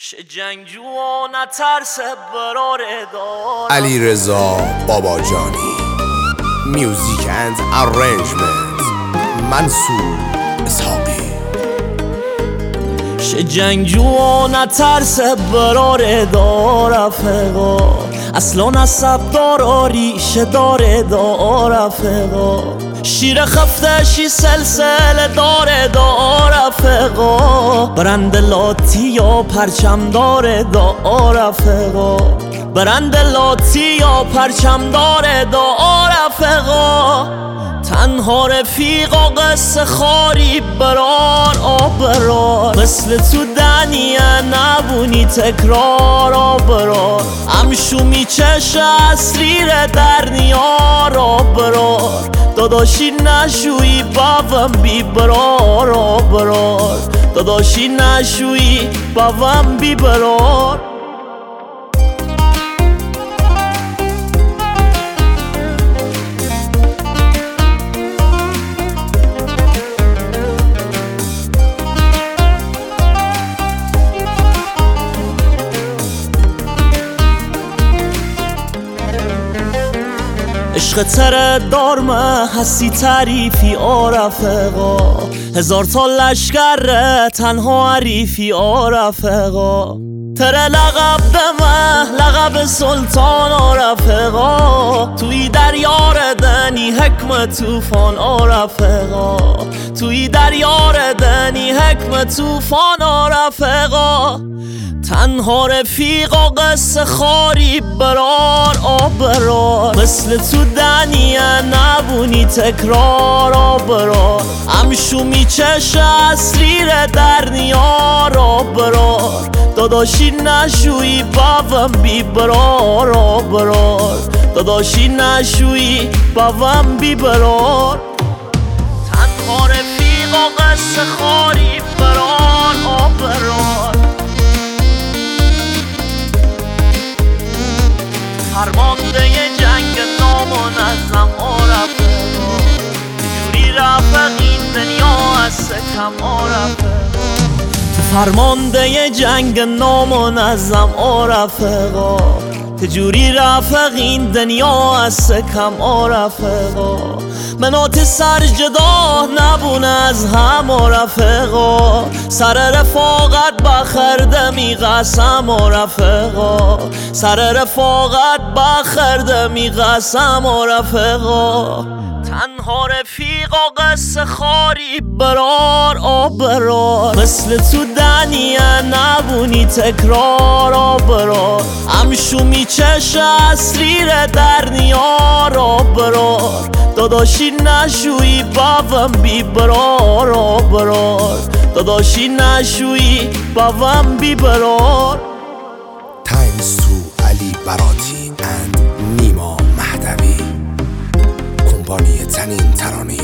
جنگجو نترس براره دار علیرضا باباجانی میوزیک اند ارنجمنت منصور اسحاقی جنگجو نترس براره دار رفقا اصلا نسب دار ریشه داره دار رفقا شیر خفتشی سلسله داره دار رفقا برند لاتی یا پرچم داره دار رفقا برند لاتی یا پرچم داره دار رفقا تنها رفیقا قصه خاری برار آبرار مثل تو دنیه نبونی تکرار آبرار امشو میچش اسریر در نیار آبرار داداشی نشوی بابم بی برار آبرار داداشی نشوی بابم بی برار عشق تره دارمه هستی تعریفی رفقا هزار تا لشکره تنها عریفی رفقا تره لقب دمه لقب سلطان رفقا توی دریار دنی حکم توفان رفقا توی دریار دنی حکم توفان رفقا تنها رفیقا قصه خاری برار آبرار مثل تو دنیه نبونی تکرار آبرار امشو میچش اسریر در نیار آبرار داداشی نشوی بابم بی برار آبرار داداشی نشوی بابم بی برار تنها رفیقا قصه خاری برار آبرار فرمانده جنگ نامنظم رفقا جوری رفق این دنیا از کم رفقا فرمانده جنگ نامنظم رفقا تجوری رفق این دنیا از کم رفقا منات سر جدا نبونه از هم رفقا سر رفاقت بخردمی قسم رفقا سر رفاقت بخردمی قسم رفقا تنها رفیقا قصه خاری برار آبرار مثل تو دنیه نبونی تکرار آبرار امشو میچش اسریر در نیار آبرار داداشی نشوی بابم بی برار آبرار داداشی نشوی بابم بی برار تایمز تو علی براتی اند نیما مهدوی کمپانی تنین ترانه